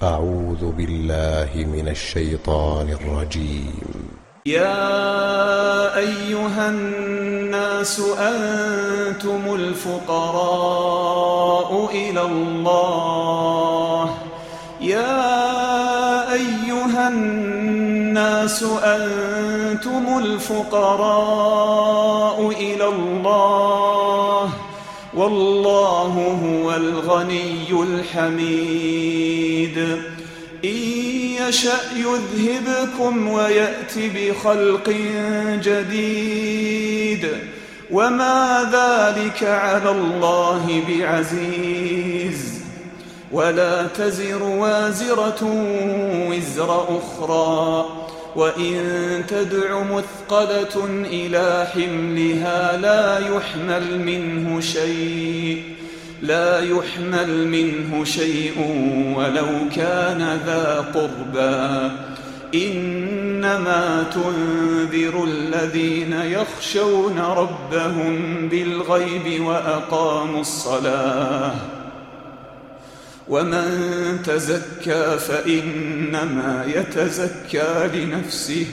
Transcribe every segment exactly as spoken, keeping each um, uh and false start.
أعوذ بالله من الشيطان الرجيم. يا أيها الناس أنتم الفقراء إلى الله يا أيها الناس أنتم الفقراء إلى الله والله هو الغني الحميد. إن يشأ يذهبكم ويأت بخلق جديد وما ذلك على الله بعزيز. ولا تزر وازرة وزر أخرى وإن تدع مثقلة إلى حملها لا يحمل منه شيء لا يحمل منه شيء ولو كان ذا قربى. إنما تنذر الذين يخشون ربهم بالغيب وأقاموا الصلاة. ومن تزكى فإنما يتزكى لنفسه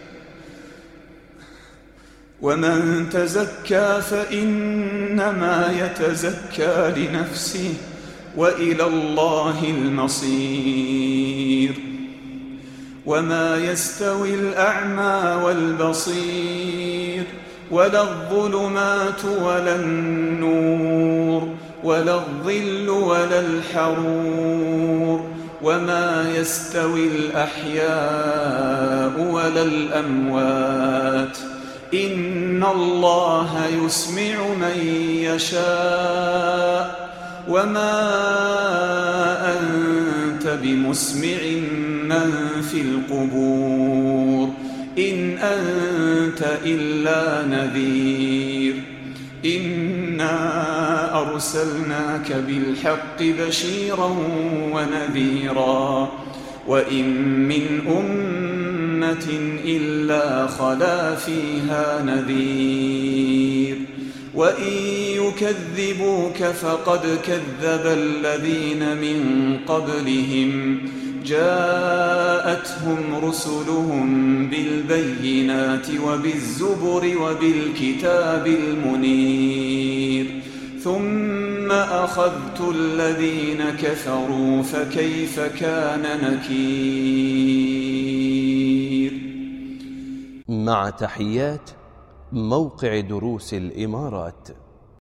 ومن تزكى فإنما يتزكى لنفسه وإلى الله المصير. وما يستوي الأعمى والبصير ولا الظلمات ولا النور ولا الظل ولا الحرور وما يستوي الأحياء ولا الأموات. إن الله يسمع من يشاء وما أنت بمسمع من في القبور إن أنت إلا نذير. إنا أرسلناك بالحق بشيرا ونذيرا وإن من أمة إلا خلا فيها نذير. وإن يكذبوك فقد كذب الذين من قبلهم جاءتهم رسلهم بالبينات وبالزبر وبالكتاب المنير ثم أخذت الذين كفروا فكيف كان نكير. مع تحيات موقع دروس الإمارات.